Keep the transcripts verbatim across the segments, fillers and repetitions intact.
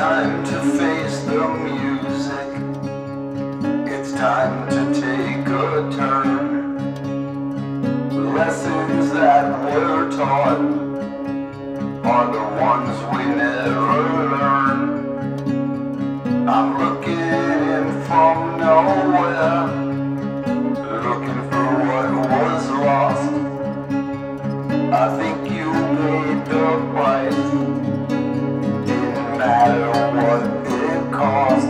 time to face the music. It's time to take a turn. Lessons that we're taught are the ones we never learn. I'm looking in from nowhere, looking for what was lost. I think you paid the price, didn't matter what it cost.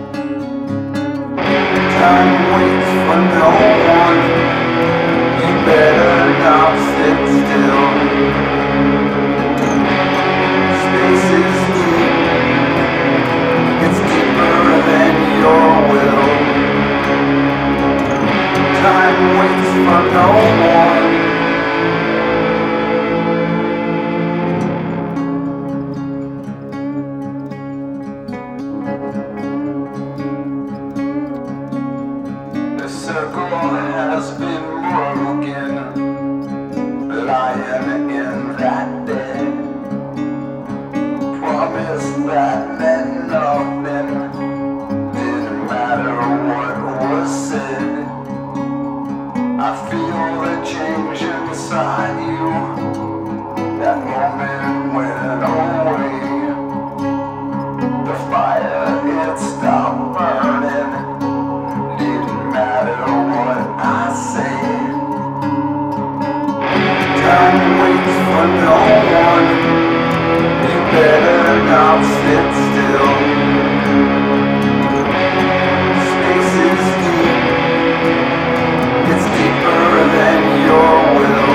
Time waits for no one, you better not sit still. Space is deep, it's deeper than your will. Time waits for no one. The circle has been broken, but I am in that bed. Promise that meant nothing, didn't matter what was said. I feel the change inside you, that moment went away. The fire, it stopped burning, didn't matter what I say. Time waits for no one, you better not sit still. Space is deep, it's deeper than your will.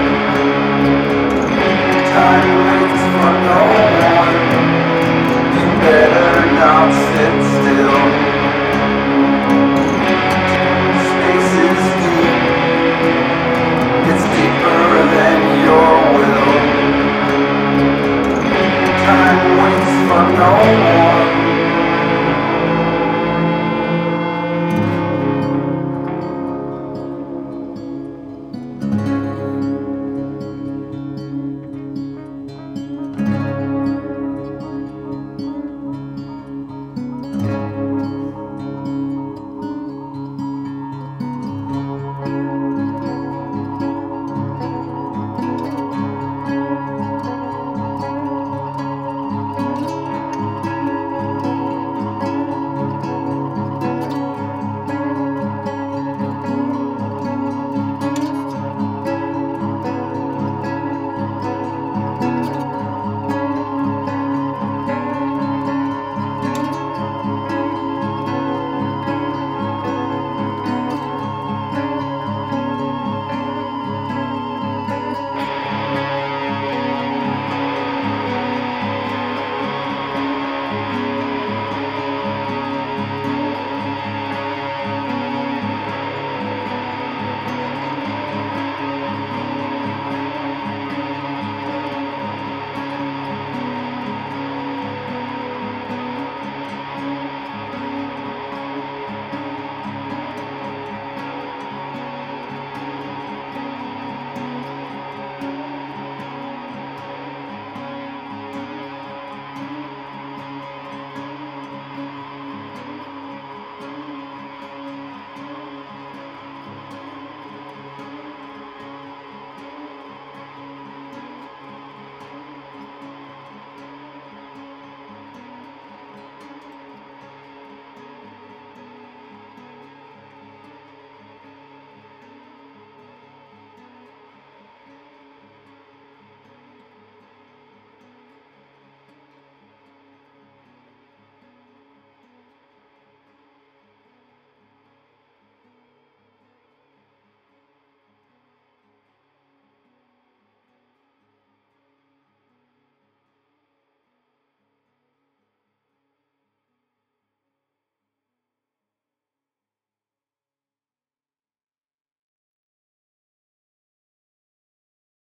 Time waits for no one, you better not sit still. Space is deep, it's deeper than your will. Time waits for no one.